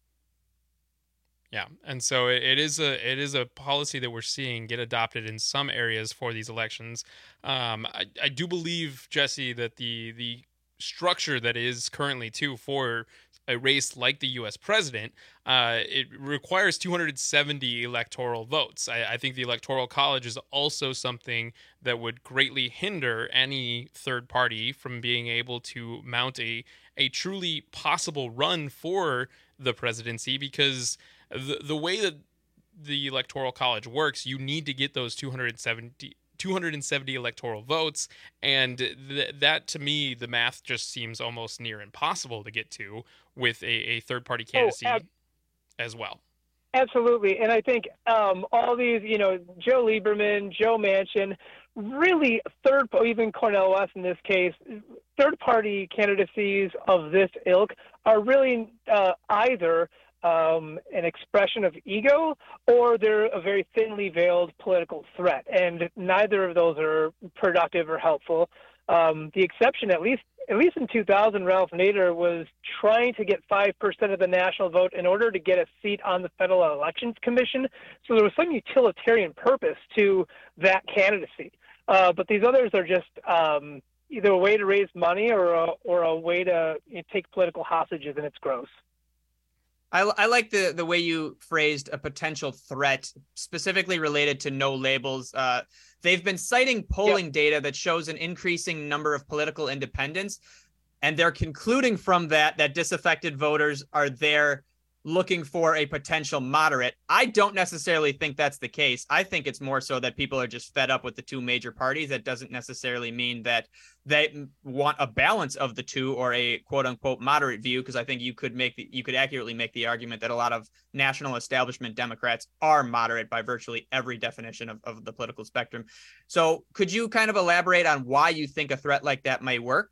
Yeah, and so it is a policy that we're seeing get adopted in some areas for these elections. I do believe, Jesse, that the structure that is currently for a race like the U.S. president, it requires 270 electoral votes. I think the Electoral College is also something that would greatly hinder any third party from being able to mount a truly possible run for the presidency, because the way that the Electoral College works, you need to get those 270 electoral votes, and that to me, the math just seems almost near impossible to get to with a third-party candidacy as well. Absolutely, and I think all these, Joe Lieberman, Joe Manchin, really even Cornel West in this case, third-party candidacies of this ilk are really either an expression of ego, or they're a very thinly veiled political threat, and neither of those are productive or helpful. The exception, at least in 2000, Ralph Nader was trying to get 5% of the national vote in order to get a seat on the Federal Elections Commission. So there was some utilitarian purpose to that candidacy. But these others are just either a way to raise money or a way to take political hostages, and it's gross. I like the way you phrased a potential threat, specifically related to no labels. They've been citing polling data that shows an increasing number of political independents, and they're concluding from that disaffected voters are there looking for a potential moderate. I don't necessarily think that's the case. I think it's more so that people are just fed up with the two major parties. That doesn't necessarily mean that they want a balance of the two or a quote unquote moderate view, because I think you could accurately make the argument that a lot of national establishment Democrats are moderate by virtually every definition of the political spectrum. So could you kind of elaborate on why you think a threat like that may work?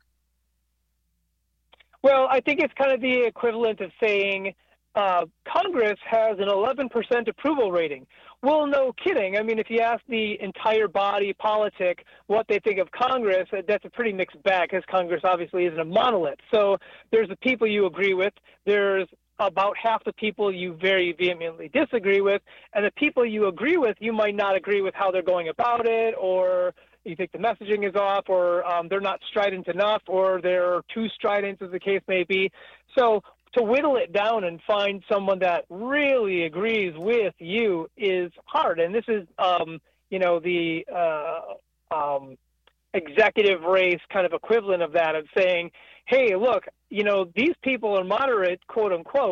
Well, I think it's kind of the equivalent of saying, Congress has an 11% approval rating. Well, no kidding. I mean, if you ask the entire body politic what they think of Congress, that's a pretty mixed bag, because Congress obviously isn't a monolith. So there's the people you agree with, there's about half the people you very vehemently disagree with, and the people you agree with, you might not agree with how they're going about it, or you think the messaging is off, or they're not strident enough, or they're too strident, as the case may be. So to whittle it down and find someone that really agrees with you is hard. And this is, the executive race kind of equivalent of that, of saying, hey, look, these people are moderate, quote unquote,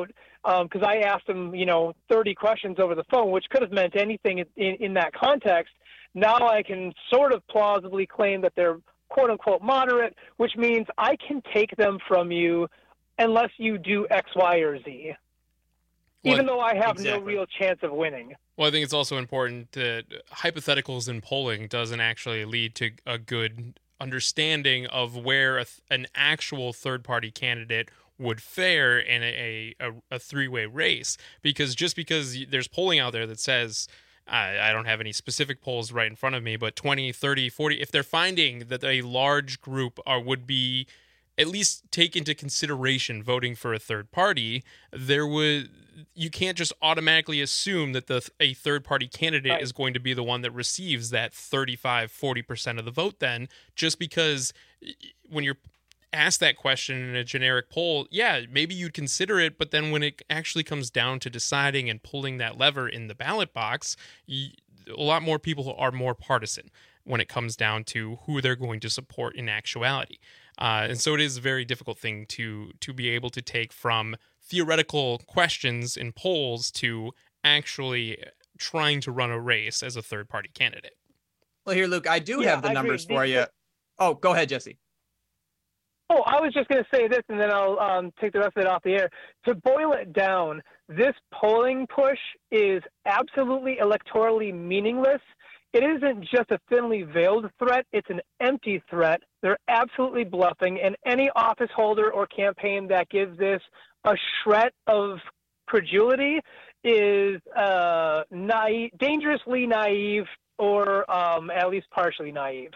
because I asked him, 30 questions over the phone, which could have meant anything in that context. Now I can sort of plausibly claim that they're quote-unquote moderate, which means I can take them from you unless you do X, Y, or Z, even though I have no real chance of winning. Well, I think it's also important that hypotheticals in polling doesn't actually lead to a good understanding of where an actual third-party candidate would fare in a three-way race. Because just because there's polling out there that says, I don't have any specific polls right in front of me, but 20, 30, 40, if they're finding that a large group would be at least take into consideration voting for a third party, you can't just automatically assume that a third party candidate is going to be the one that receives that 35-40% of the vote then, just because when you're asked that question in a generic poll, yeah, maybe you'd consider it, but then when it actually comes down to deciding and pulling that lever in the ballot box, a lot more people are more partisan when it comes down to who they're going to support in actuality. And so it is a very difficult thing to be able to take from theoretical questions in polls to actually trying to run a race as a third-party candidate. Well, here, Luke, I have the numbers for you. Oh, go ahead, Jesse. Oh, I was just going to say this, and then I'll take the rest of it off the air. To boil it down, this polling push is absolutely electorally meaningless. It isn't just a thinly veiled threat. It's an empty threat. They're absolutely bluffing, and any office holder or campaign that gives this a shred of credulity is naive, dangerously naive, or at least partially naive.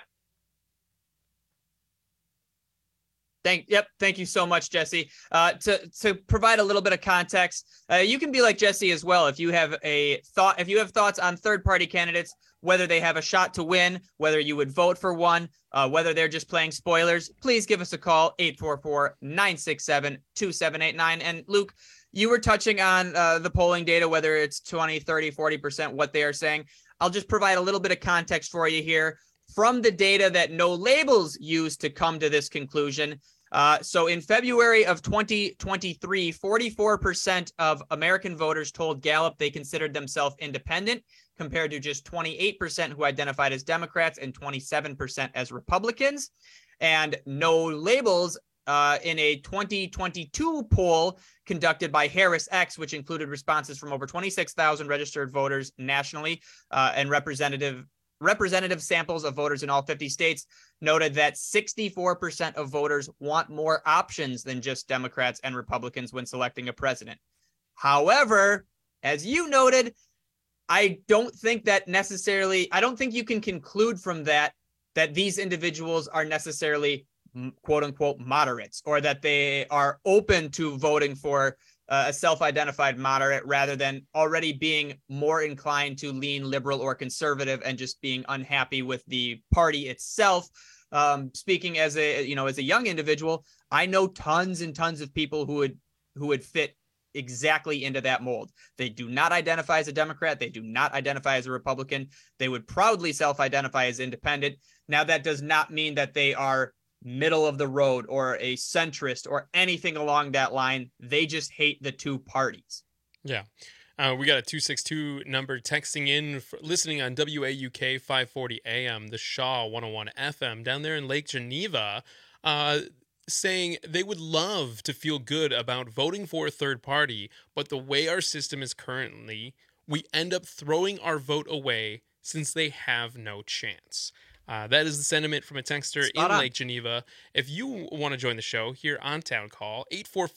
Thank you so much, Jesse. To provide a little bit of context, you can be like Jesse as well. If you have thoughts on third-party candidates, whether they have a shot to win, whether you would vote for one, whether they're just playing spoilers, please give us a call, 844-967-2789. And Luke, you were touching on the polling data, whether it's 20, 30, 40%, what they are saying. I'll just provide a little bit of context for you here from the data that No Labels used to come to this conclusion. So in February of 2023, 44% of American voters told Gallup they considered themselves independent, compared to just 28% who identified as Democrats and 27% as Republicans. And No Labels, in a 2022 poll conducted by Harris X, which included responses from over 26,000 registered voters nationally and representative samples of voters in all 50 states, noted that 64% of voters want more options than just Democrats and Republicans when selecting a president. However, as you noted, I don't think you can conclude from that these individuals are necessarily quote unquote moderates, or that they are open to voting for a self-identified moderate rather than already being more inclined to lean liberal or conservative and just being unhappy with the party itself. Speaking as a young individual, I know tons and tons of people who would fit exactly into that mold. They do not identify as a Democrat. They do not identify as a Republican. They would proudly self-identify as independent. Now, that does not mean that they are middle of the road or a centrist or anything along that line. They just hate the two parties. Yeah. We got a 262 number texting in, listening on WAUK 540 AM, the Shaw 101 FM down there in Lake Geneva, saying they would love to feel good about voting for a third party, but the way our system is currently, we end up throwing our vote away since they have no chance. That is the sentiment from a texter in Lake Geneva. If you want to join the show here on Town Call,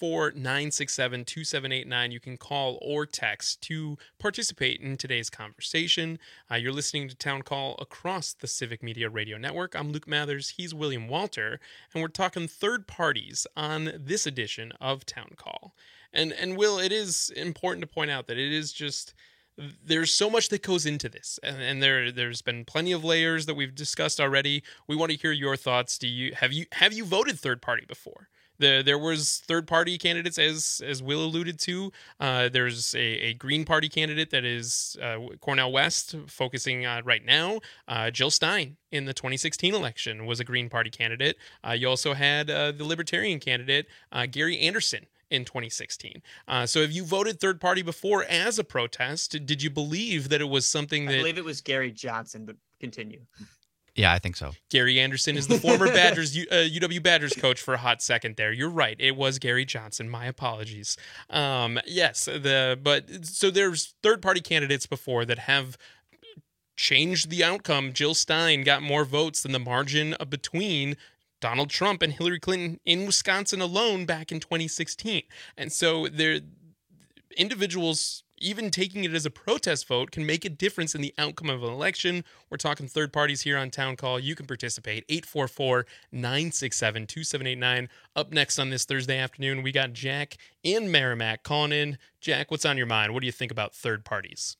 844-967-2789. You can call or text to participate in today's conversation. You're listening to Town Call across the Civic Media Radio Network. I'm Luke Mathers. He's William Walter. And we're talking third parties on this edition of Town Call. And Will, it is important to point out that it is just... there's so much that goes into this, and there's been plenty of layers that we've discussed already. We want to hear your thoughts. Have you voted third party before? There was third party candidates, as Will alluded to. There's a Green Party candidate that is Cornel West focusing right now. Jill Stein in the 2016 election was a Green Party candidate. You also had the Libertarian candidate Gary Anderson in 2016. So have you voted third party before as a protest? Did you believe that it was something that... I believe it was Gary Johnson, but continue. Yeah, I think so. Gary Anderson is the former Badgers UW Badgers coach for a hot second there. You're right. It was Gary Johnson. My apologies. Yes, so there's third-party candidates before that have changed the outcome. Jill Stein got more votes than the margin between Donald Trump and Hillary Clinton in Wisconsin alone back in 2016. And so individuals, even taking it as a protest vote, can make a difference in the outcome of an election. We're talking third parties here on Town Call. You can participate. 844-967-2789. Up next on this Thursday afternoon, we got Jack in Merrimack calling in. Jack, what's on your mind? What do you think about third parties?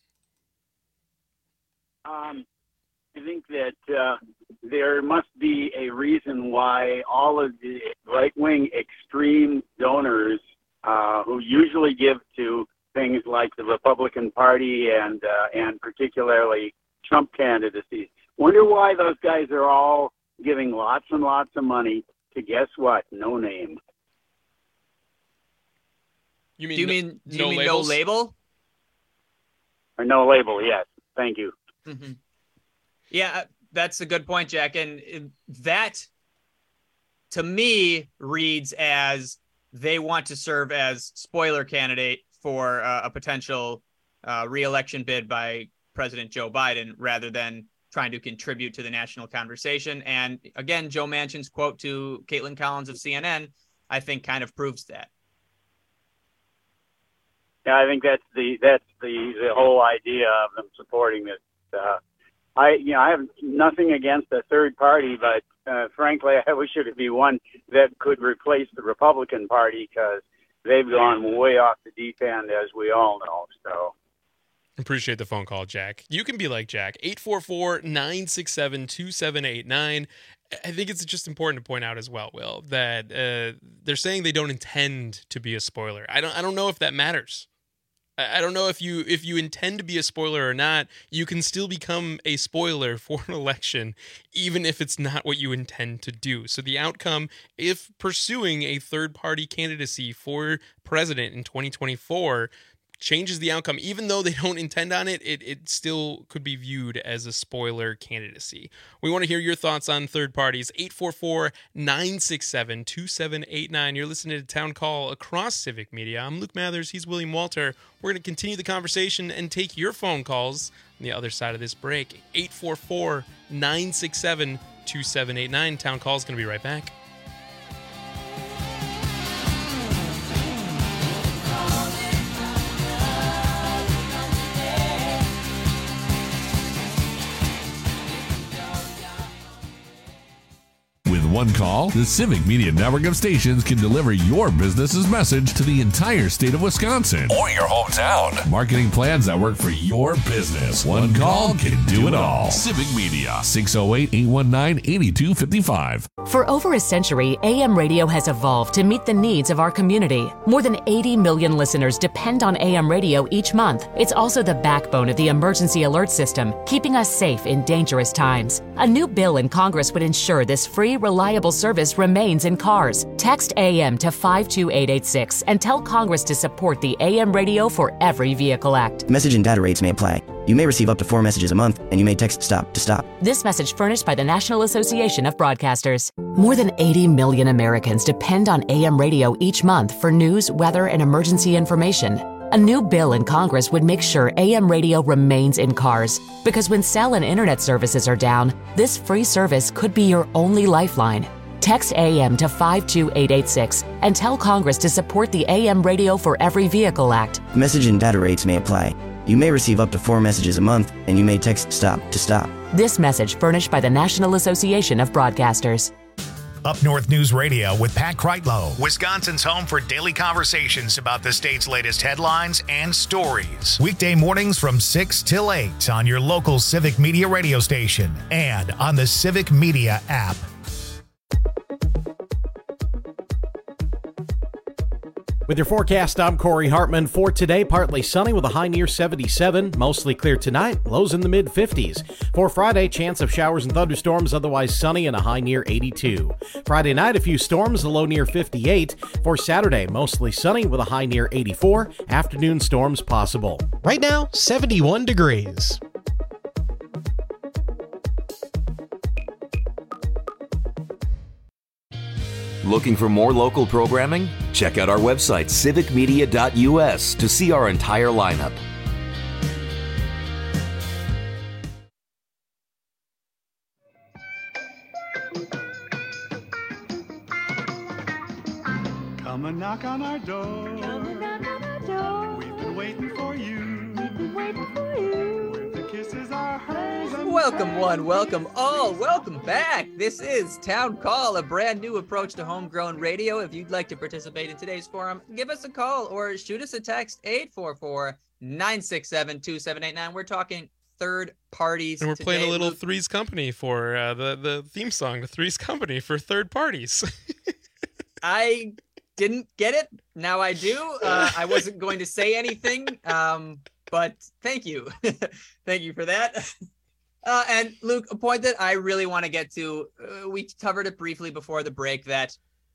I think that there must be a reason why all of the right-wing extreme donors who usually give to things like the Republican Party and particularly Trump candidacy. Wonder why those guys are all giving lots and lots of money to, guess what? No name. Do you mean no label? Or no label, yes. Thank you. Mm-hmm. Yeah, that's a good point, Jack. And that, to me, reads as they want to serve as spoiler candidate for a potential re-election bid by President Joe Biden, rather than trying to contribute to the national conversation. And again, Joe Manchin's quote to Caitlin Collins of CNN, I think, kind of proves that. Yeah, I think that's the whole idea of them supporting this. I have nothing against a third party, but frankly, I wish it would be one that could replace the Republican Party, because they've gone way off the deep end, as we all know. So, appreciate the phone call, Jack. You can be like Jack. 844-967-2789. I think it's just important to point out as well, Will, that they're saying they don't intend to be a spoiler. I don't know if that matters. I don't know if you intend to be a spoiler or not. You can still become a spoiler for an election, even if it's not what you intend to do. So the outcome, if pursuing a third-party candidacy for president in 2024 changes the outcome, even though they don't intend on it, it still could be viewed as a spoiler candidacy. We want to hear your thoughts on third parties. 844-967-2789. You're listening to Town Call across Civic Media. I'm Luke Mathers. He's William Walter. We're going to continue the conversation and take your phone calls on the other side of this break. 844-967-2789. Town Call is going to be right back. With one call, the Civic Media network of stations can deliver your business's message to the entire state of Wisconsin or your hometown. Marketing plans that work for your business. One call can do it all. Civic Media, 608-819-8255. For over a century, AM radio has evolved to meet the needs of our community. More than 80 million listeners depend on AM radio each month. It's also the backbone of the emergency alert system, keeping us safe in dangerous times. A new bill in Congress would ensure this free, reliable service remains in cars. Text AM to 52886 and tell Congress to support the AM Radio for Every Vehicle Act. Message and data rates may apply. You may receive up to 4 messages a month, and you may text STOP to stop. This message furnished by the National Association of Broadcasters. More than 80 million Americans depend on AM radio each month for news, weather, and emergency information. A new bill in Congress would make sure AM radio remains in cars, because when cell and internet services are down, this free service could be your only lifeline. Text AM to 52886 and tell Congress to support the AM Radio for Every Vehicle Act. Message and data rates may apply. You may receive up to 4 messages a month, and you may text STOP to stop. This message furnished by the National Association of Broadcasters. Up North News Radio with Pat Kreitlow, Wisconsin's home for daily conversations about the state's latest headlines and stories. Weekday mornings from 6 till 8 on your local Civic Media radio station and on the Civic Media app. With your forecast, I'm Corey Hartman. For today, partly sunny with a high near 77. Mostly clear tonight, lows in the mid-50s. For Friday, chance of showers and thunderstorms, otherwise sunny and a high near 82. Friday night, a few storms, a low near 58. For Saturday, mostly sunny with a high near 84. Afternoon storms possible. Right now, 71 degrees. Looking for more local programming? Check out our website, civicmedia.us, to see our entire lineup. Come and knock on our door. We've been waiting for you. Where the kisses are hers. Welcome one, welcome all, welcome back. This is Town Call, a brand new approach to homegrown radio. If you'd like to participate in today's forum, give us a call or shoot us a text, 844-967-2789. We're talking third parties. And we're today. playing a little Three's Company for the theme song to Three's Company for third parties. I didn't get it. Now I do. I wasn't going to say anything, but thank you. Thank you for that. And Luke, a point that I really want to get to, we covered it briefly before the break, that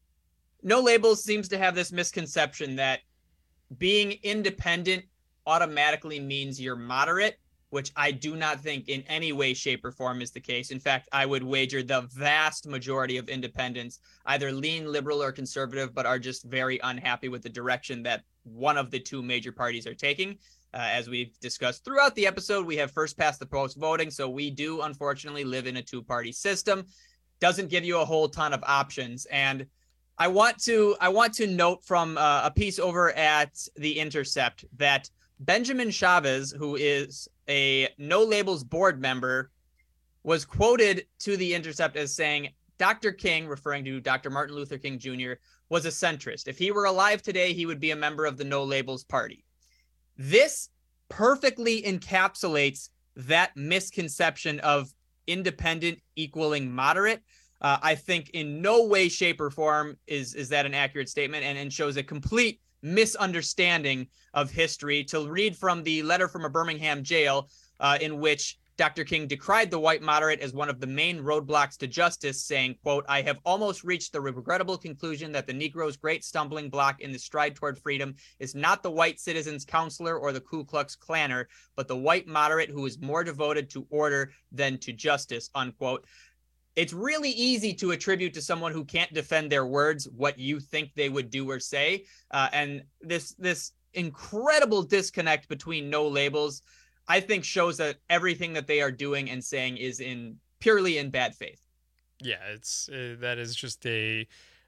No Labels seems to have this misconception that being independent automatically means you're moderate, which I do not think in any way, shape, or form is the case. In fact, I would wager the vast majority of independents either lean liberal or conservative, but are just very unhappy with the direction that one of the two major parties are taking. As we've discussed throughout the episode, we have first past the post voting, so we do unfortunately live in a two-party system. Doesn't give you a whole ton of options. And I want to note from a piece over at The Intercept that Benjamin Chavez, who is a No Labels board member, was quoted to The Intercept as saying, Dr. King, referring to Dr. Martin Luther King Jr., was a centrist. If he were alive today, he would be a member of the No Labels party. This perfectly encapsulates that misconception of independent equaling moderate. I think in no way, shape, or form is that an accurate statement, and shows a complete misunderstanding of history. To read from the letter from a Birmingham jail in which Dr. King decried the white moderate as one of the main roadblocks to justice, saying, quote, I have almost reached the regrettable conclusion that the Negro's great stumbling block in the stride toward freedom is not the white citizen's counselor or the Ku Klux Klanner, but the white moderate who is more devoted to order than to justice, unquote. It's really easy to attribute to someone who can't defend their words what you think they would do or say. And this incredible disconnect between No Labels, I think, shows that everything that they are doing and saying is purely in bad faith. Yeah, that is just a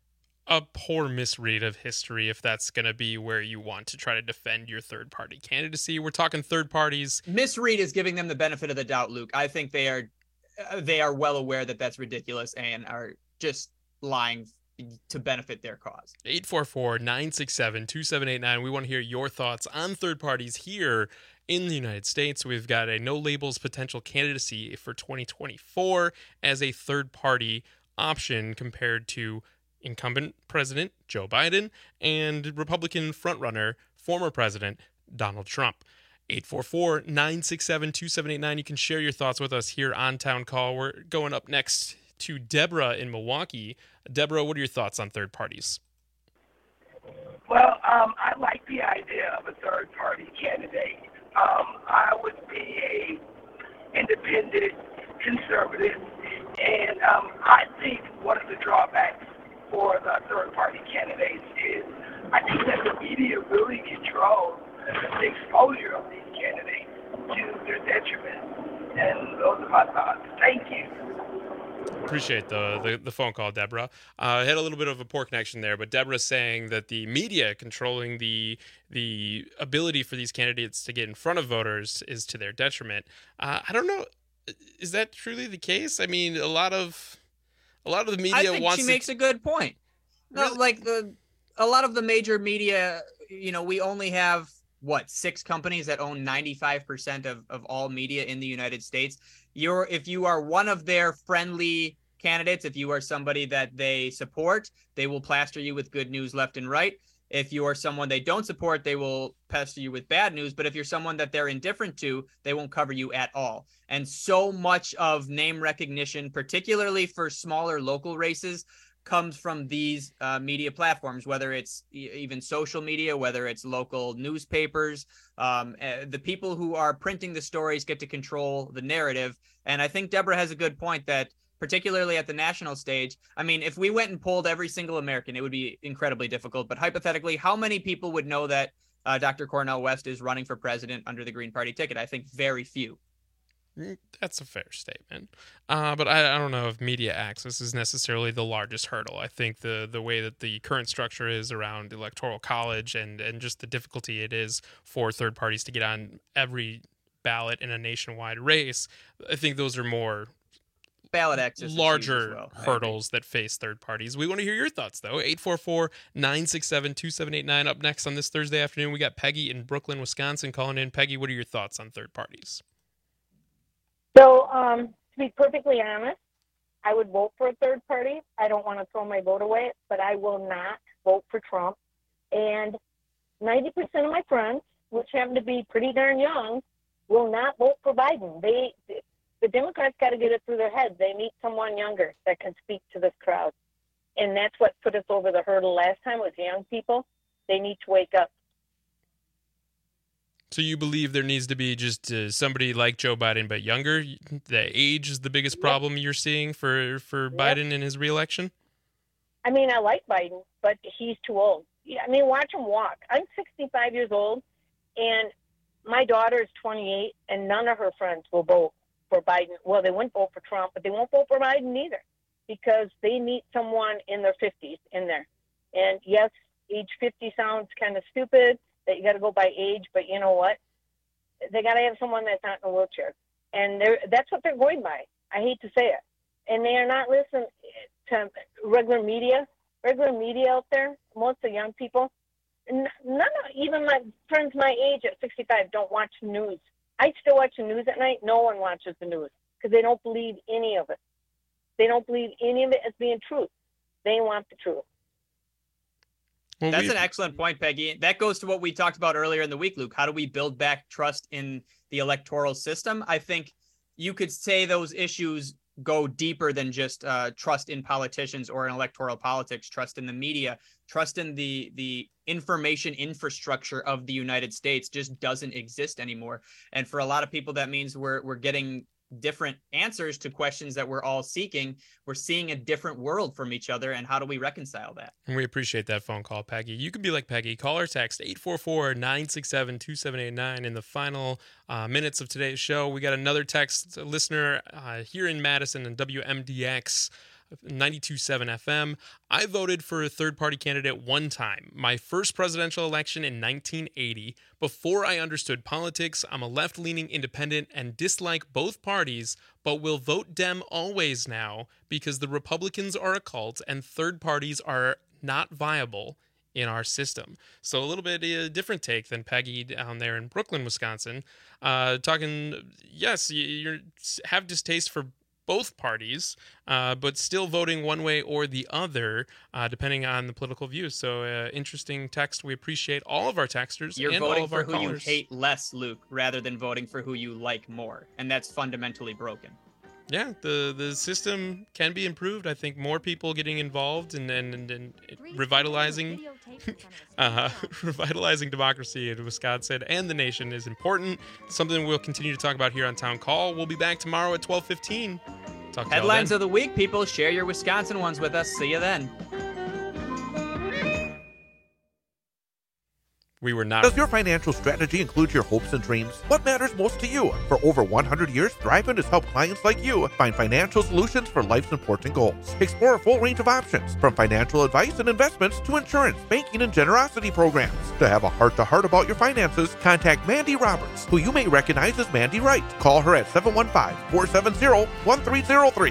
poor misread of history if that's going to be where you want to try to defend your third party candidacy. We're talking third parties. Misread is giving them the benefit of the doubt, Luke. I think they are well aware that that's ridiculous and are just lying to benefit their cause. 844-967-2789. We want to hear your thoughts on third parties here in the United States. We've got a No Labels potential candidacy for 2024 as a third party option compared to incumbent President Joe Biden and Republican frontrunner former President Donald Trump. 844-967-2789. You can share your thoughts with us here on Town Call. We're going up next to Deborah in Milwaukee. Deborah, what are your thoughts on third parties? Well, I like the idea of a third-party candidate. I would be a independent conservative, and I think one of the drawbacks for the third-party candidates is I think that the media really controls the exposure of these candidates to their detriment. And those are my thoughts. Thank you. Appreciate the phone call, Deborah. I had a little bit of a poor connection there, but Deborah's saying that the media controlling the ability for these candidates to get in front of voters is to their detriment. I don't know. Is that truly the case? I mean, a lot of the media I think wants. She makes a good point. No, really? Like a lot of the major media, we only have 6 companies that own 95% of all media in the United States. If you are one of their friendly candidates, if you are somebody that they support, they will plaster you with good news left and right. If you are someone they don't support, they will pester you with bad news. But if you're someone that they're indifferent to, they won't cover you at all. And so much of name recognition, particularly for smaller local races, comes from these media platforms, whether it's even social media, whether it's local newspapers. The people who are printing the stories get to control the narrative. And I think Deborah has a good point that particularly at the national stage, I mean, if we went and polled every single American, it would be incredibly difficult. But hypothetically, how many people would know that Dr. Cornel West is running for president under the Green Party ticket? I think very few. That's a fair statement. But I don't know if media access is necessarily the largest hurdle. I think the way that the current structure is around Electoral College and just the difficulty it is for third parties to get on every ballot in a nationwide race, I think those are more ballot access larger hurdles that face third parties. We want to hear your thoughts, though. 844-967-2789. Up next on this Thursday afternoon, we got Peggy in Brooklyn, Wisconsin calling in. Peggy, what are your thoughts on third parties? So, to be perfectly honest, I would vote for a third party. I don't want to throw my vote away, but I will not vote for Trump. And 90% of my friends, which happen to be pretty darn young, will not vote for Biden. The Democrats got to get it through their heads. They need someone younger that can speak to this crowd. And that's what put us over the hurdle last time was young people. They need to wake up. So you believe there needs to be just somebody like Joe Biden, but younger? The age is the biggest problem you're seeing for Biden in his reelection? I mean, I like Biden, but he's too old. Yeah, I mean, watch him walk. I'm 65 years old, and my daughter is 28, and none of her friends will vote for Biden. Well, they wouldn't vote for Trump, but they won't vote for Biden either because they need someone in their 50s in there. And yes, age 50 sounds kind of stupid that you got to go by age, but you know what? They got to have someone that's not in a wheelchair. And that's what they're going by. I hate to say it. And they are not listening to regular media out there, most of the young people. None of, even my friends my age at 65 don't watch the news. I still watch the news at night. No one watches the news because they don't believe any of it. They don't believe any of it as being truth. They want the truth. Well, that's an excellent point, Peggy. That goes to what we talked about earlier in the week, Luke. How do we build back trust in the electoral system? I think you could say those issues go deeper than just trust in politicians or in electoral politics, trust in the media, trust in the information infrastructure of the United States just doesn't exist anymore. And for a lot of people, that means we're getting different answers to questions that we're all seeking. We're seeing a different world from each other. And how do we reconcile that? And we appreciate that phone call, Peggy. You can be like Peggy. Call or text 844-967-2789. In the final minutes of today's show, we got another text listener here in Madison and WMDX 92.7 FM. I voted for a third-party candidate one time, my first presidential election in 1980. Before I understood politics, I'm a left-leaning independent and dislike both parties, but will vote Dem always now because the Republicans are a cult and third parties are not viable in our system. So a little bit a different take than Peggy down there in Brooklyn, Wisconsin. Talking, yes, you have distaste for both parties, but still voting one way or the other, depending on the political views. So interesting text. We appreciate all of our texters. You're and voting all of for our who callers. you hate less, Luke, rather than voting for who you like more. And that's fundamentally broken. Yeah, the system can be improved. I think more people getting involved and revitalizing revitalizing democracy in Wisconsin and the nation is important. Something we'll continue to talk about here on Town Call. We'll be back tomorrow at 12:15. Talk to y'all Headlines then. of the week, people. Share your Wisconsin ones with us. See you then. We were not. Does your financial strategy include your hopes and dreams? What matters most to you? For over 100 years, Thrivent has helped clients like you find financial solutions for life's important goals. Explore a full range of options, from financial advice and investments to insurance, banking, and generosity programs. To have a heart-to-heart about your finances, contact Mandy Roberts, who you may recognize as Mandy Wright. Call her at 715-470-1303.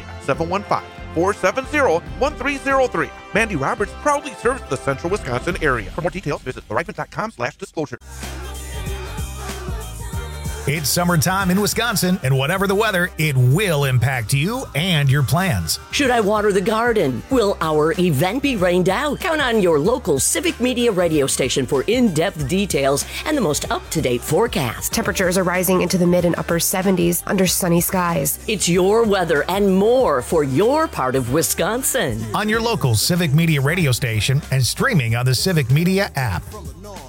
715-470-1303. Mandy Roberts proudly serves the central Wisconsin area. For more details, visit thrivent.com/disclosure. It's summertime in Wisconsin, and whatever the weather, it will impact you and your plans. Should I water the garden? Will our event be rained out? Count on your local Civic Media radio station for in-depth details and the most up-to-date forecast. Temperatures are rising into the mid and upper 70s under sunny skies. It's your weather and more for your part of Wisconsin. On your local Civic Media radio station and streaming on the Civic Media app.